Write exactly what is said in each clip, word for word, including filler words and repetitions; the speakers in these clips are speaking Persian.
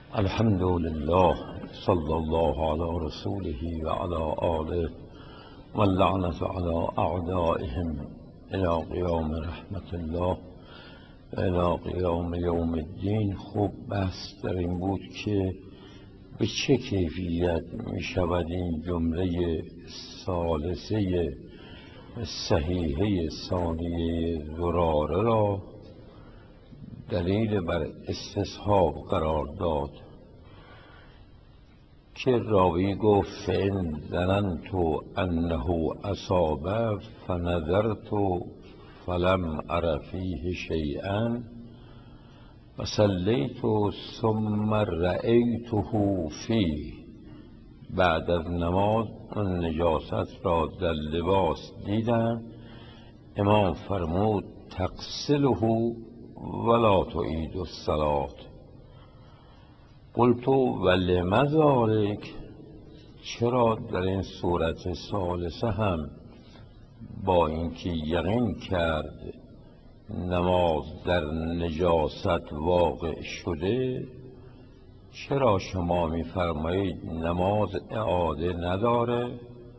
الحمد لله صلى الله على رسوله وعلى آله واللعنة على أعدائهم إلى قیام رحمت الله و إلى قیام یوم الدین. خوب بحث در این بود که به چه کیفیت می شود این جمله ثالثه صحیحه ثانیه زراره را دلیل بر استصحاب قرار داد که راوی گفت فإن ظننت انه اصابه فنظرت فلم ار فیه شیئا فصلیت ثم رأیته فیه. بعد از نماز اون نجاست را در لباس دیدم. امام فرمود تغسله ولا تعید الصلاة. قلت ولم ذلک، چرا در این صورت ثالثه هم با اینکه یقین کرد نماز در نجاست واقع شده، چرا شما می‌فرمایید نماز اعاده نداره؟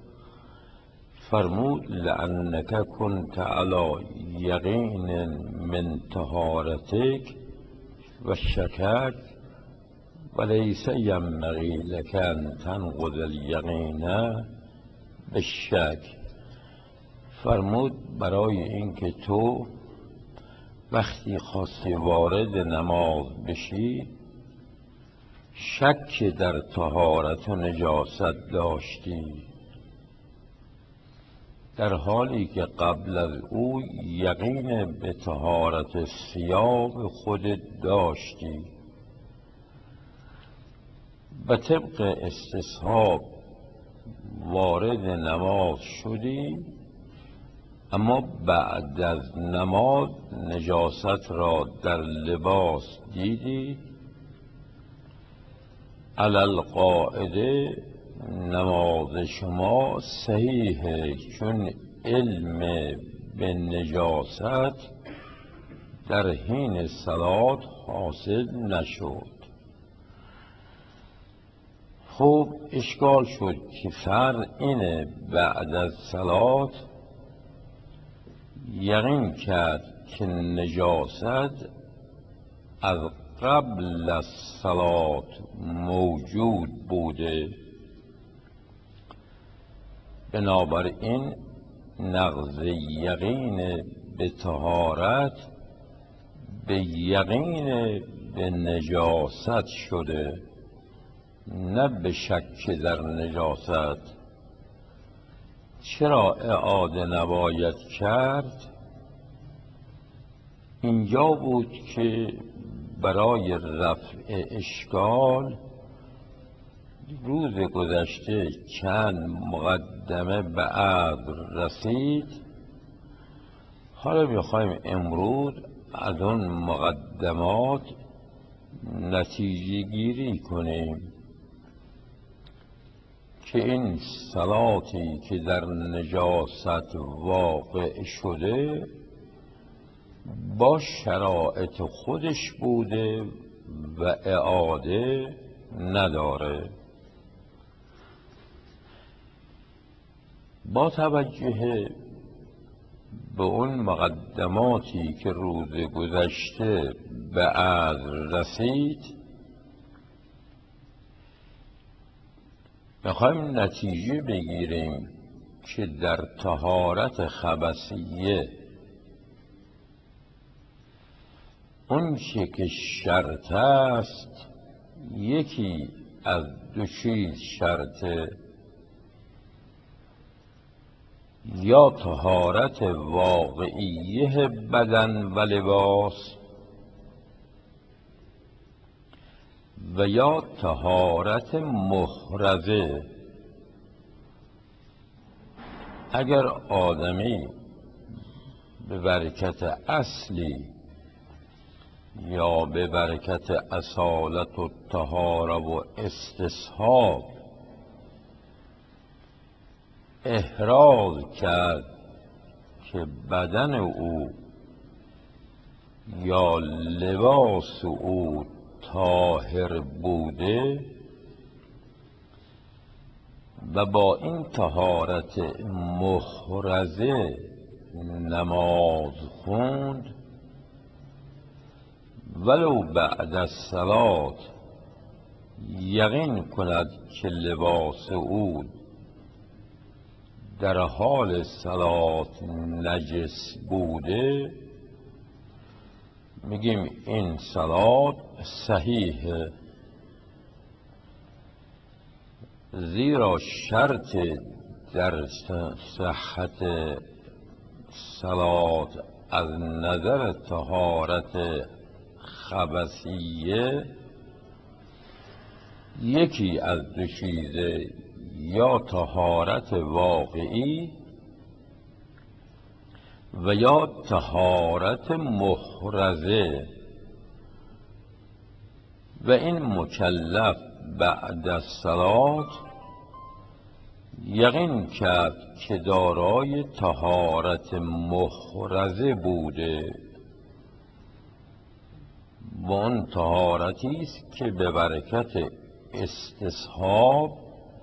فرمود لأنک کنت علی یقین من طهارتک و شکک ولیس ینبغی لک ان تنقض الیقین بالشک. فرمود برای اینکه تو وقتی خواستی وارد نماز بشی شک در طهارت و نجاست داشتی، در حالی که قبل از او یقین به طهارت ثیاب خودت داشتی. به طبق استصحاب وارد نماز شدی، اما بعد از نماز نجاست را در لباس دیدی. علی القاعده نماز شما صحیحه، چون علم به نجاست در حین صلات حاصل نشد. خب اشکال شد که فرض اینه بعد از صلات یقین کرد که نجاست از قبل از صلات موجود بوده، بنابراین نقض یقین به طهارت به یقین به نجاست شده، نه به شک در نجاست. چرا اعاده نباید کرد؟ اینجا بود که برای رفع اشکال روز گذشته چند مقدمه به عدل رسید. حالا میخوایم امروز از اون مقدمات نتیجه گیری کنیم که این صلاتی که در نجاست واقع شده با شرایط خودش بوده و اعاده نداره. با توجه به اون مقدماتی که روز گذشته به عدل رسید، میخوایم نتیجه بگیریم که در طهارت خبثیه اون چه که شرط است یکی از دو چیز شرطه: یا طهارت واقعیه بدن و لباس و یا طهارت محرزه. اگر آدمی به برکت اصلی یا به برکت اصالت و طهاره و استصحاب احراز کرد که بدن او یا لباس او طاهر بوده و با این طهارت محرزه نماز خوند، ولو بعد الصلاة یقین کند که لباس او در حال صلات نجس بوده، میگیم این صلات صحیحه، زیرا شرط در صحت صلات از نظر طهارت خبثیه یکی از دو چیزه، یا طهارت واقعی و یا طهارت محرزه، و این مکلف بعد از صلات یقین کرد که دارای طهارت محرزه بوده و آن طهارتی است که به برکت استصحاب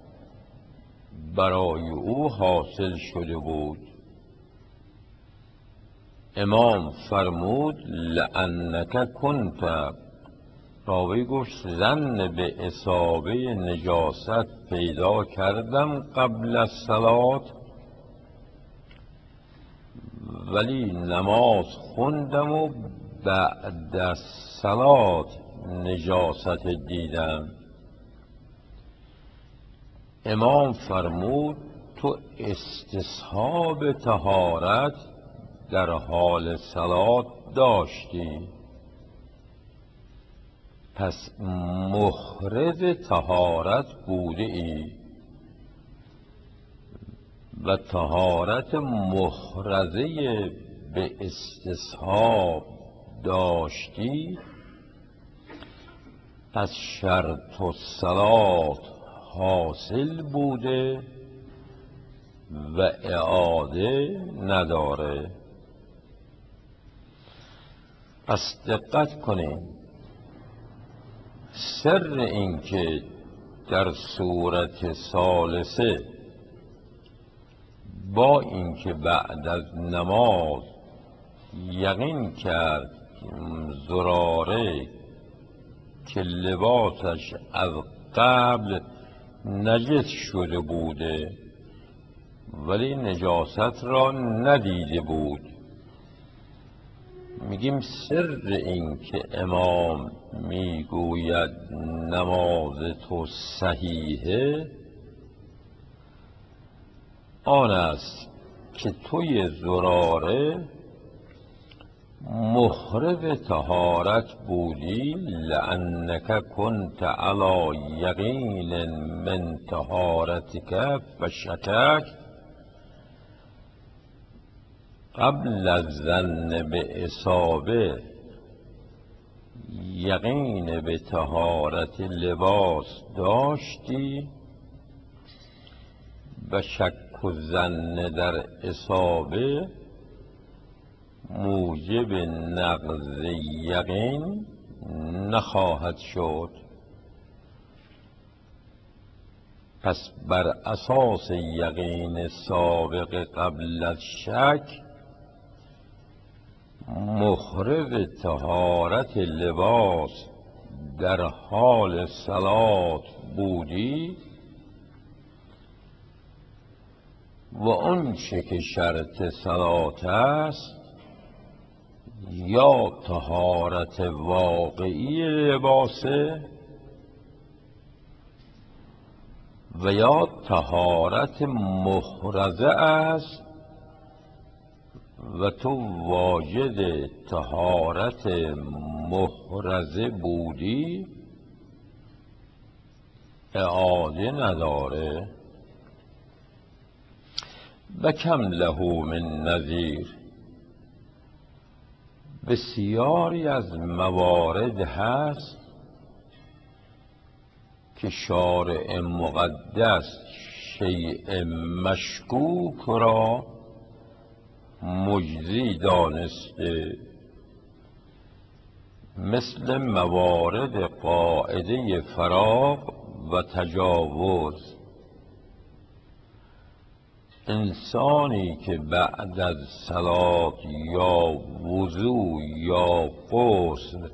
برای او حاصل شده بود. امام فرمود لأنک کنت، راوی گفت ظن به اصابه نجاست پیدا کردم قبل از صلات، ولی نماز خوندم و بعد از صلات نجاست دیدم. امام فرمود تو استصحاب طهارت در حال صلات داشتی، پس محرز طهارت بوده ای و طهارت محرزه به استصحاب داشتی، پس شرط الصلات حاصل بوده و اعاده نداره. پس دقت کنیم، سر این که در صورت ثالثه با اینکه بعد از نماز یقین کرد زراره که لباسش از قبل نجس شده بوده ولی نجاست را ندیده بود، میگیم سر این که امام میگوید نماز تو صحیحه آن است که توی زراره محرز طهارت بودی، لأنک کنت علی یقین من طهارتک و شکک قبل الظن به اصابه، یقین به طهارت لباس داشتی و شک و ظن در اصابه موجب نقض یقین نخواهد شد. پس بر اساس یقین سابق قبل از شک محرز طهارت لباس در حال صلات بودی و آنچه که شرط صلات است یا طهارت واقعی لباسه و یا طهارت محرزه است و تو واجد طهارت محرزه بودی، اعاده نداره. و کم له من نظیر، بسیاری از موارد هست که شارع مقدس شیء مشکوک را مجزی دانسته، مثل موارد قاعده فراغ و تجاوز. انسانی که بعد از صلات یا وضو یا غسل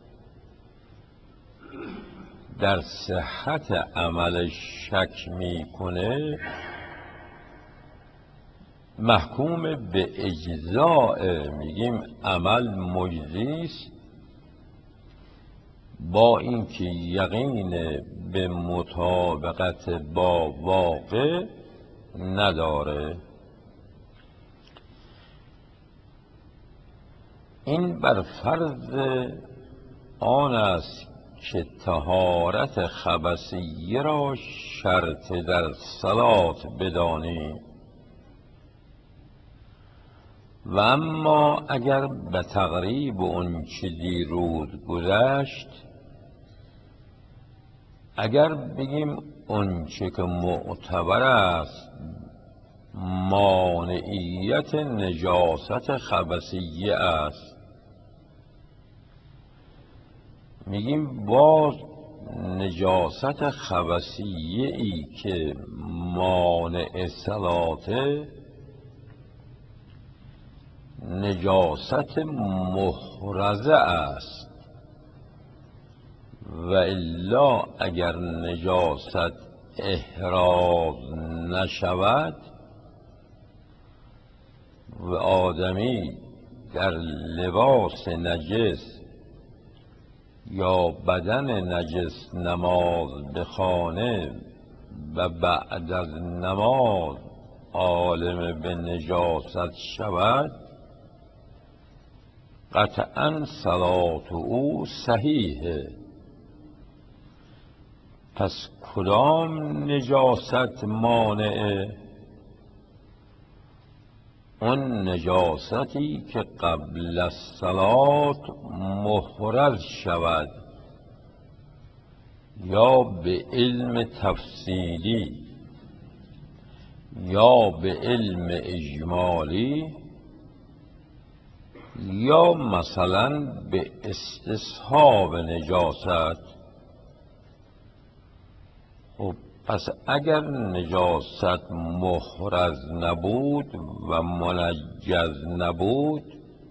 در صحت عملش شک میکنه محکوم به اجزاء، میگیم عمل مجزی است، با اینکه یقین به مطابقت با واقع نداره. این بر فرض آن است که طهارت خبثیه را شرط در صلات بدانیم. و اما اگر به تقریب اون چه دیروز گذشت، اگر بگیم اون چه که معتبر است مانعیت نجاست خبثیه است، میگیم باز نجاست خبثیه ای که مانع صلاته نجاست محرزه است، و الا اگر نجاست احراز نشود و آدمی در لباس نجس یا بدن نجس نماز بخوانه و بعد از نماز عالم به نجاست شود، قطعا صلات او صحیحه. پس کدام نجاست مانعه؟ اون نجاستی که قبل الصلات محرز شود، یا به علم تفصیلی یا به علم اجمالی یا مثلا به استصحاب نجاست. خب پس اگر نجاست محرز نبود و منجز نبود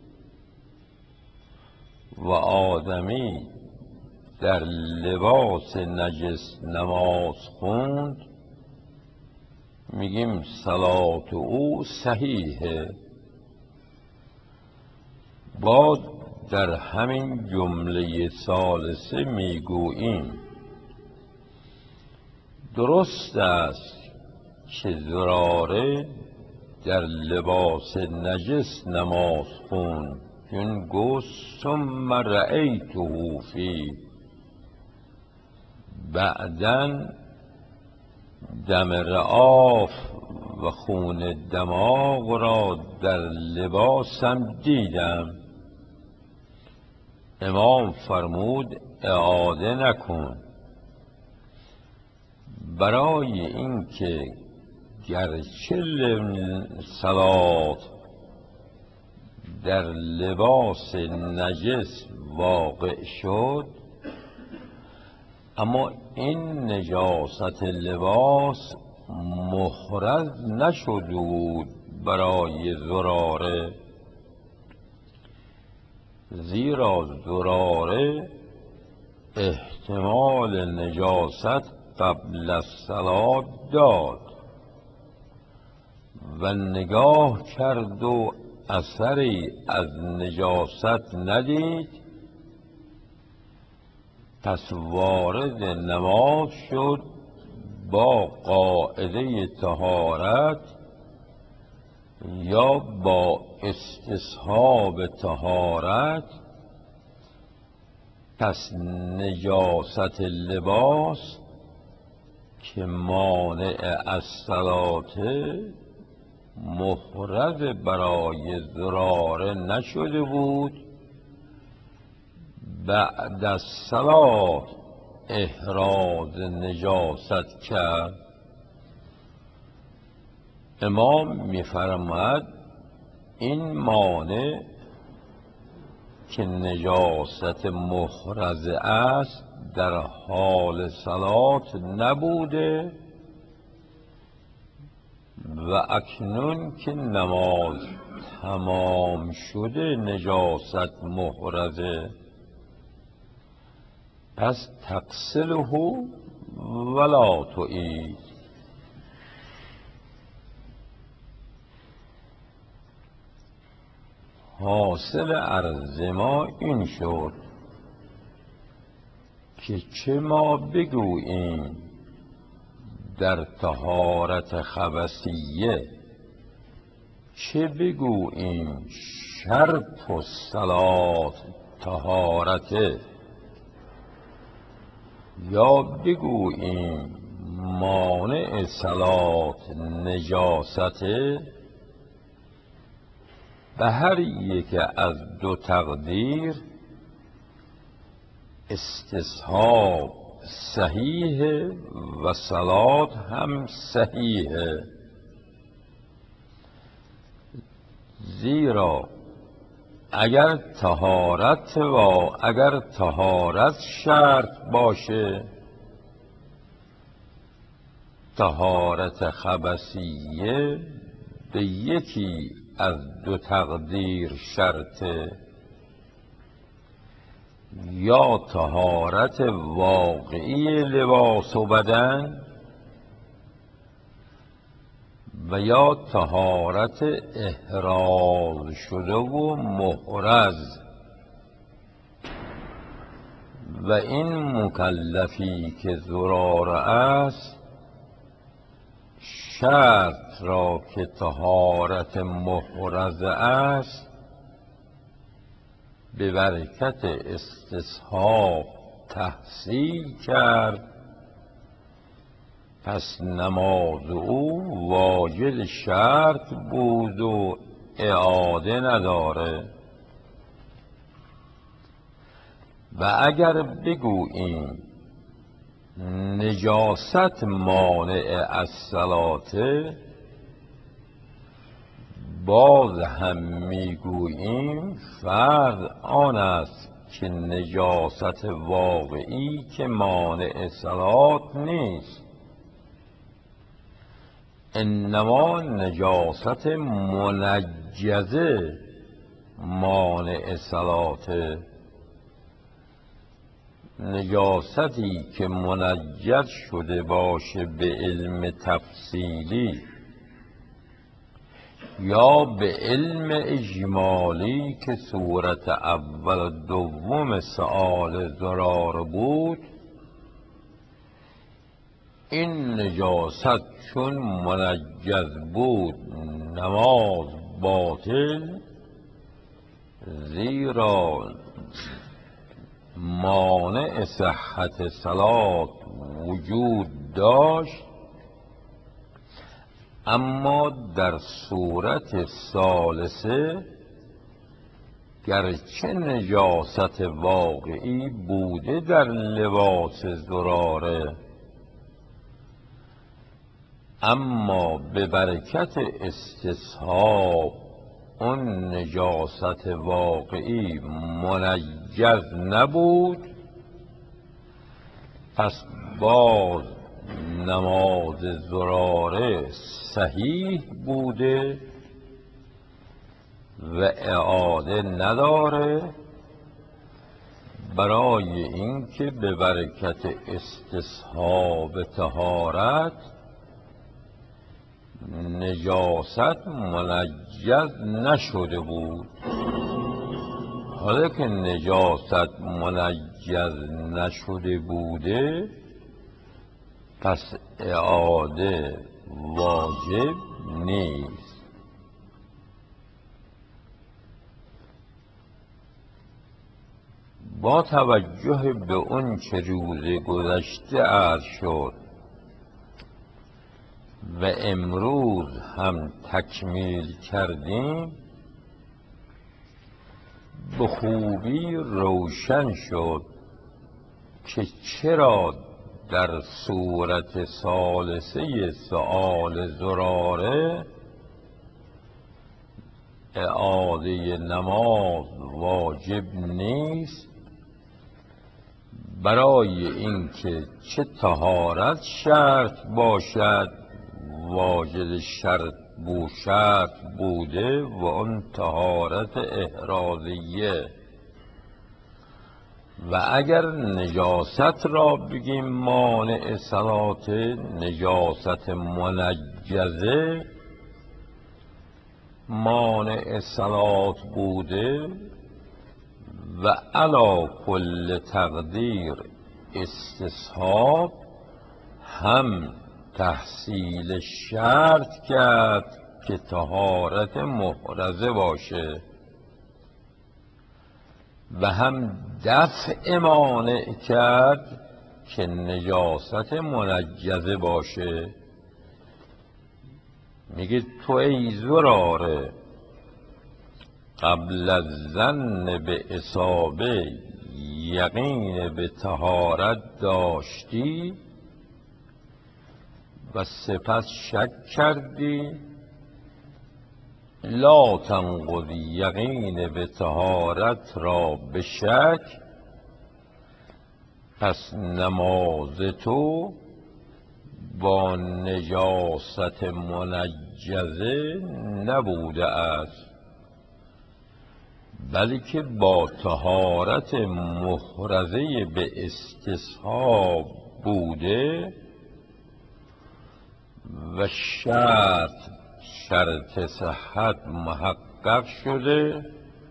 و آدمی در لباس نجس نماز خوند، میگیم صلات او صحیحه. باز در همین جمله ثالثه میگوییم درست است که زراره در لباس نجس نماز خوند، چون گفت ثم رأیته فی، بعدن دم رعاف و خون دماغ را در لباسم دیدم. امام فرمود اعاده نکن، برای اینکه گرچه صلات در لباس نجس واقع شد، اما این نجاست لباس محرز نشده بود برای زراره، زیرا زراره احتمال نجاست قبل الصلاة داد و نگاه کرد و اثری از نجاست ندید، پس وارد نماز شد با قاعده طهارت یا با استصحاب طهارت. پس نجاست لباس که مانع از صلات محرز برای زراره نشده بود، بعد از صلات احراز نجاست کرد. امام می‌فرماید این مانع که نجاست محرز است در حال صلات نبوده و اکنون که نماز تمام شده نجاست محرزه، پس تغسله ولا تعید. حاصل عرض ما این شد که چه ما بگوییم در طهارت خبثیه، چه بگوییم شرط الصلاة طهارته، یا بگوییم مانع صلات نجاسته، به هر یک از دو تقدیر استصحاب صحیحه و صلات هم صحیحه. زیرا اگر طهارت و اگر طهارت شرط باشه، طهارت خبثیه به یکی از دو تقدیر شرطه، یا طهارت واقعی لباس و بدن و یا طهارت احراز شده و محرز. و این مکلفی که زراره است شرط را که طهارت محرز است به برکت استصحاب تحصیل کرد، پس نماز او واجد شرط بود و اعاده نداره. و اگر بگوییم نجاست مانع از صلاته، باز هم میگوییم فرض آن است که نجاست واقعی که مانع صلات نیست، انما نجاست منجزه مانع صلاته. نجاستی که منجز شده باشه به علم تفصیلی یا به علم اجمالی که صورت اول و دوم سؤال زرار بود، این نجاست چون منجز بود نماز باطل، زیرا مانع صحت صلات وجود داشت. اما در صورت ثالثه گرچه نجاست واقعی بوده در لباس زراره، اما به برکت استصحاب اون نجاست واقعی منجز نبود، پس باز نماز زراره صحیح بوده و اعاده نداره، برای اینکه به برکت استصحاب طهارت نجاست منجز نشده بود. حالا که نجاست منجز نشده بوده، پس اعاده واجب نیست. با توجه به اون چه روز گذشته عرض شد و امروز هم تکمیل کردیم، به خوبی روشن شد که چرا در صورت ثالثه سؤال زراره اعاده نماز واجب نیست، برای اینکه چه طهارت شرط باشد واجد شرط بو شرط بوده و آن طهارت احرازیه. و اگر نجاست را بگیم مانع صلات، نجاست منجزه مانع صلات بوده و علی کل تقدیر استصحاب هم تحصیل شرط کرد که طهارت محرزه باشه و هم دفع مانع کرد که نجاست منجزه باشه. میگه تو ای زراره قبل از ظن به اصابه یقین به طهارت داشتی و سپس شک کردی، لا تنقض یقین به طهارت را به شک، پس نماز تو با نجاست منجزه نبوده است، بلکه با طهارت محرزه به استصحاب بوده و شرط شرط صحت محقق شده،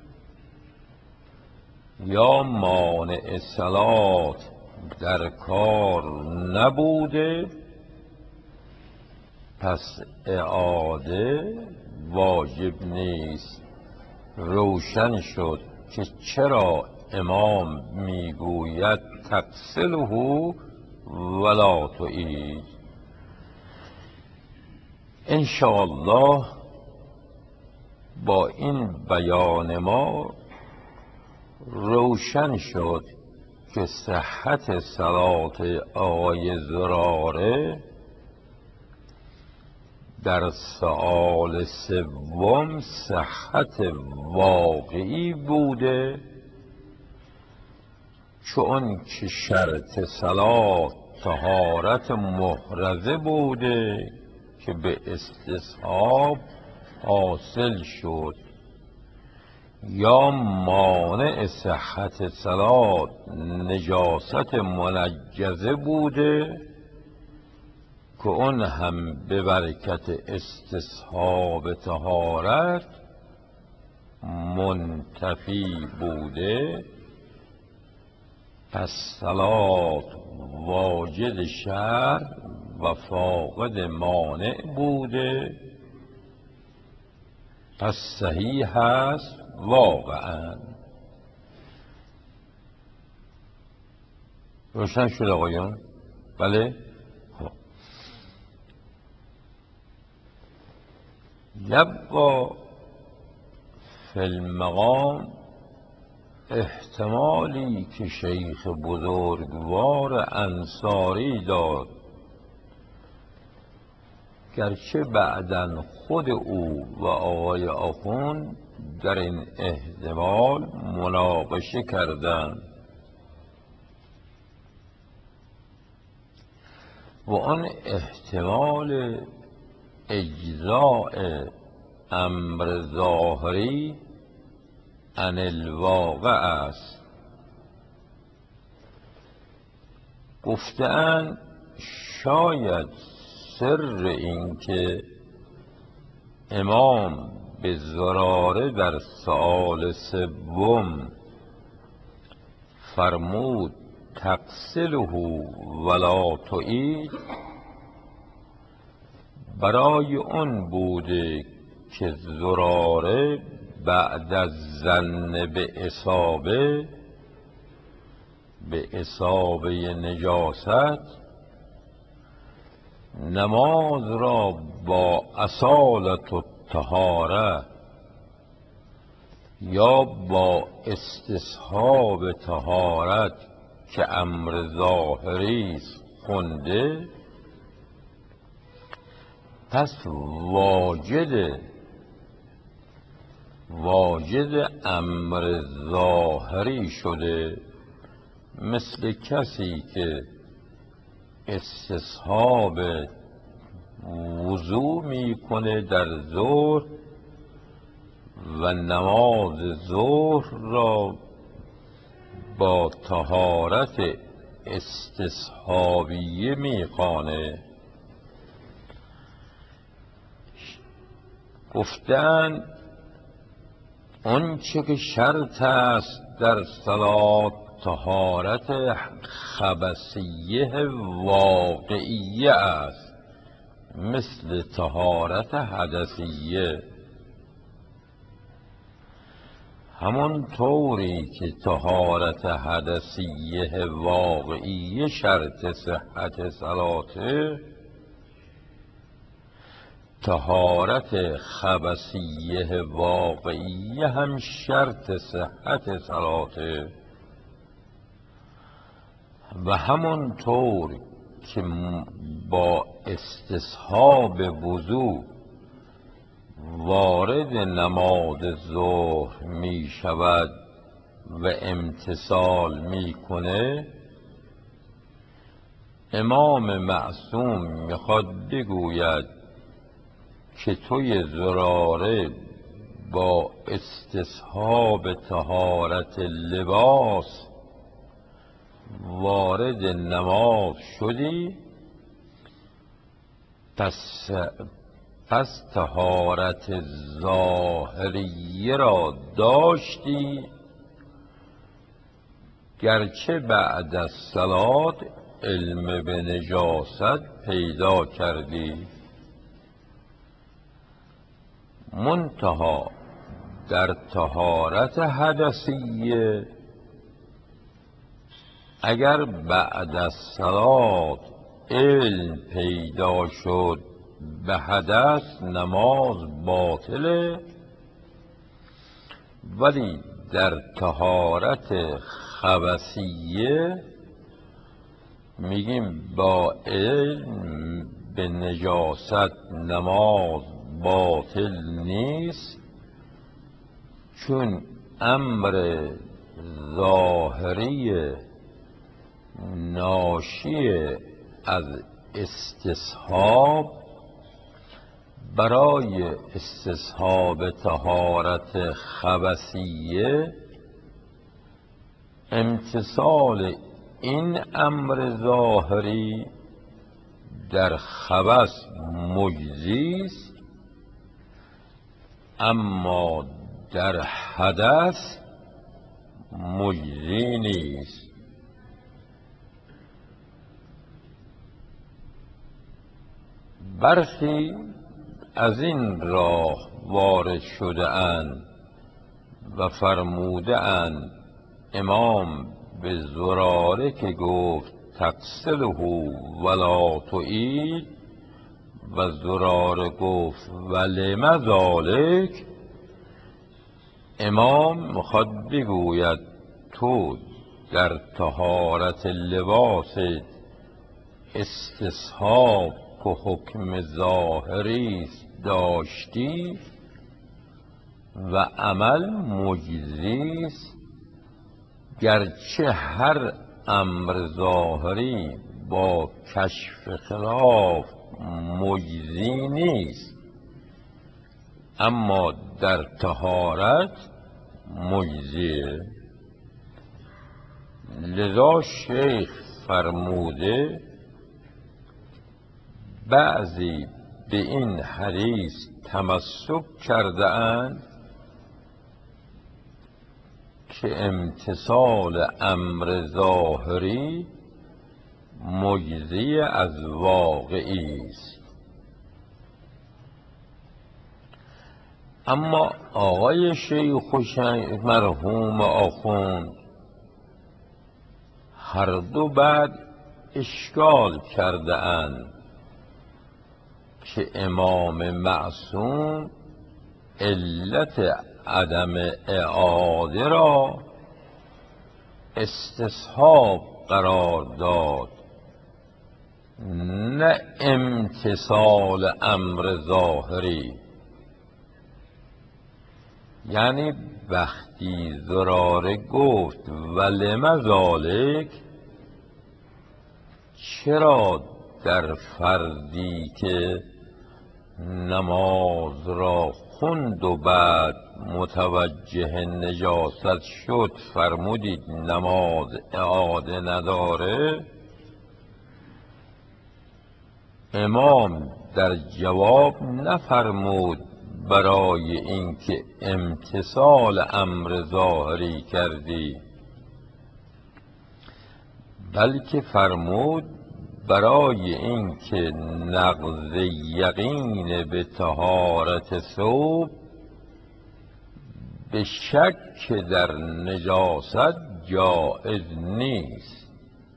یا مانع صلات در کار نبوده، پس اعاده واجب نیست. روشن شد که چرا امام میگوید تغسله ولا تعید. انشاءالله با این بیان ما روشن شد که صحت صلات آقای زراره در سؤال سوم صحت واقعی بوده، چون که شرط صلات طهارت محرزه بوده که به استصحاب حاصل شد، یا مانع صحت صلات نجاست منجزه بوده که اون هم به برکت استصحاب طهارت منتفی بوده. پس صلات واجد شرع و فاقد مانع بوده، پس صحیح هست واقعا. روشن شد آقایان؟ بله؟ خب یبقا فی المقام احتمالی که شیخ بزرگوار انصاری داد، گرچه بعداً خود او و آقای آخوند در این احتمال مناقشه کردند و آن احتمال اجزاء امر ظاهری عن الواقع است. گفتند شاید سر این که امام به زراره در سؤال سوم فرمود تغسله ولا تعید، برای اون بوده که زراره بعد از ظن به اصابه به اصابه نجاست نماز را با اصالت و طهاره یا با استصحاب طهارت که امر ظاهری است خونده، پس واجد واجد امر ظاهری شده مثل کسی که استصحاب وضو میکنه در ظهر و نماز ظهر را با طهارت استصحابیه میخوانه. گفتن اون چه که شرط است در صلات طهارت خبثیه واقعیه است، مثل طهارت حدثیه. همون طوری که طهارت حدثیه واقعیه شرط صحت صلاته، طهارت خبثیه واقعیه هم شرط صحت صلاته. و همون طور که با استصحاب وضو وارد نماز ظهر می شود و امتثال می کنه، امام معصوم میخواد بگوید که توی زراره با استصحاب طهارت لباس وارد نماز شدی، پس پس طهارت ظاهریه را داشتی، گرچه بعد از صلات علم به نجاست پیدا کردی. منتها در طهارت حدثیه اگر بعد از صلات علم پیدا شد به حدث، نماز باطله. ولی در طهارت خبثیه میگیم با علم به نجاست نماز باطل نیست، چون امر ظاهری ناشی از استصحاب برای استصحاب طهارت خبثیه، امتثال این امر ظاهری در خبث مجزی است، اما در حدث مجزی نیست. برخی از این راه وارد شده اند و فرموده اند امام به زراره که گفت تغسله ولا تعید و زراره گفت ولم ذالک، امام میخواد بگوید تو در طهارت لباس استصحاب که حکم ظاهری داشتی و عمل مجزی است، گرچه هر امر ظاهری با کشف خلاف مجزی نیست، اما در طهارت مجزیه. لذا شیخ فرموده بعضی به این حدیث تمسک کرده اند که امتثال امر ظاهری مجزی از واقعی است. اما آقای شیخ مرحوم آخوند هر دو بعد اشکال کرده اند که امام معصوم علت عدم اعاده را استصحاب قرار داد، نه امتثال امر ظاهری. یعنی بدبختی زراره گفت ولم ذالک، چرا در فردی که نماز را خوند و بعد متوجه نجاست شد فرمودید نماز اعاده نداره؟ امام در جواب نفرمود برای اینکه امتثال امر ظاهری کردی، بلکه فرمود برای اینکه نقض یقین به طهارت ثوب به شک در نجاست جایز نیست.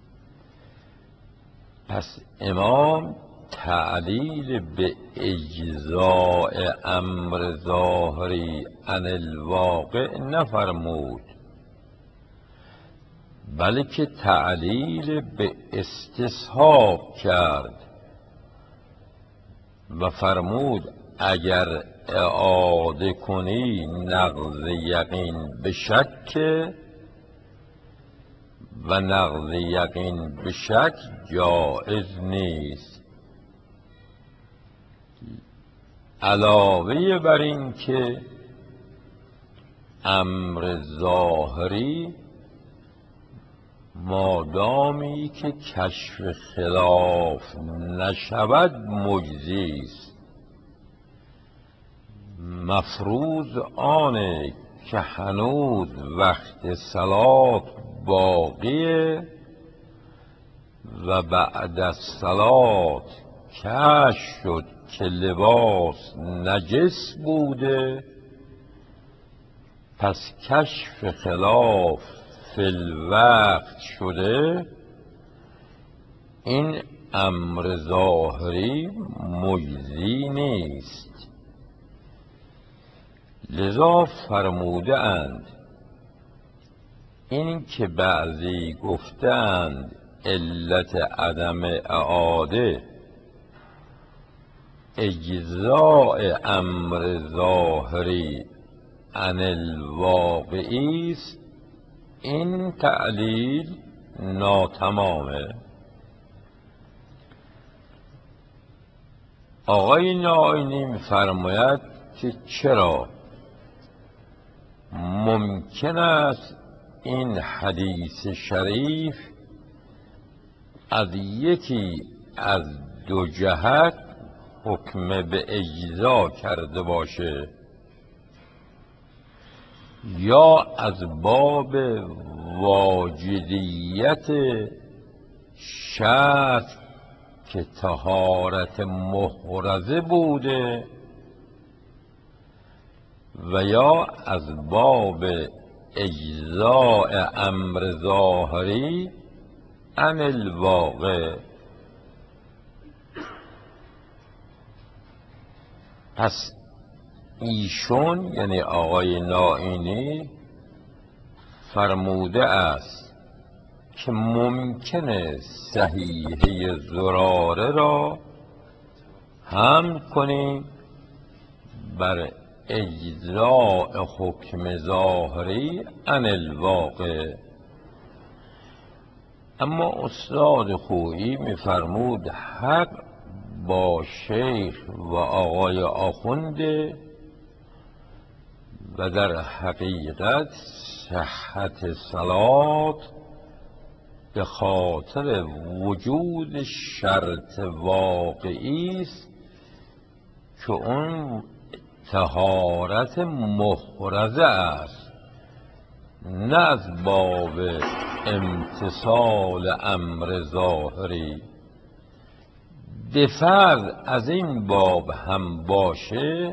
پس امام تعلیل به اجزاء امر ظاهری عن الواقع نفرمود، بلکه تعلیل به استصحاب کرد و فرمود اگر اعاده کنی نقض یقین به شک و نقض یقین به شک جایز نیست. علاوه بر این که امر ظاهری مادامی که کشف خلاف نشود مجزی است، مفروض آنه که هنوز وقت صلات باقیه و بعد از صلات کشف شد که لباس نجس بوده، پس کشف خلاف فی الوقت شده، این امر ظاهری مجزی نیست. لذا فرموده اند این که بعضی گفتند علت عدم اعاده اجزاء امر ظاهری عن الواقعی است، این تعلیل ناتمامه. آقای نائینی می‌فرماید که چرا ممکن است این حدیث شریف از یکی از دو جهت حکم به اجزا کرده باشه، یا از باب واجدیت شرط که طهارت محرزه بوده، و یا از باب اجزاء امر ظاهری عن الواقع. پس ایشون یعنی آقای نائینی فرموده است که ممکنه صحیحه زراره را حمل کنیم بر اجزاء حکم ظاهری عن الواقع. اما استاد خویی میفرمود حق با شیخ و آقای آخونده و در حقیقت صحت صلات به خاطر وجود شرط واقعی است که اون طهارت محرزه است، نه از باب امتثال امر ظاهری. به فرض از این باب هم باشه،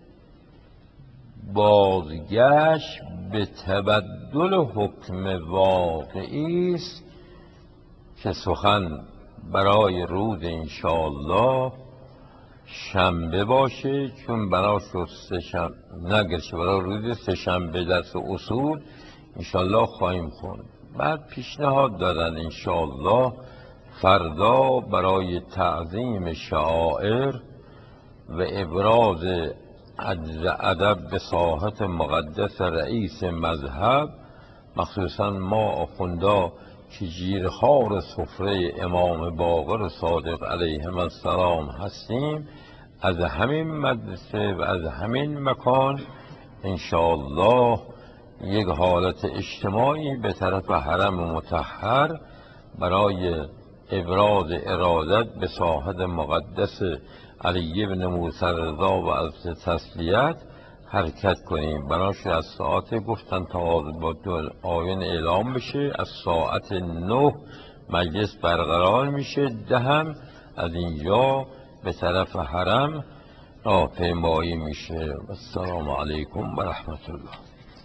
بازگشت به تبدل حکم واقعی است که سخن برای روز انشاءالله شنبه باشه، چون برای سه شنبه نگرشه برای روز سه شنبه درس اصول انشاءالله خواهیم خوند. بعد پیشنهاد دادن انشاءالله فردا برای تعظیم شعائر و ابراز عجز ادب به ساحت مقدس رئیس مذهب، مخصوصا ما آخوندا که جیرخوار سفره امام باقر صادق علیه السلام هستیم، از همین مدرسه و از همین مکان انشاءالله یک حالت اجتماعی به طرف حرم مطهر برای ابراز ارادت به ساحت مقدس علی بن موسی رضا و از تسلیت حرکت کنیم. بناش از ساعت گفتن تا با آیین اعلام بشه، از ساعت نه مجلس برقرار میشه، دهم از اینجا به طرف حرم راهپیمایی میشه. السلام علیکم و رحمت الله.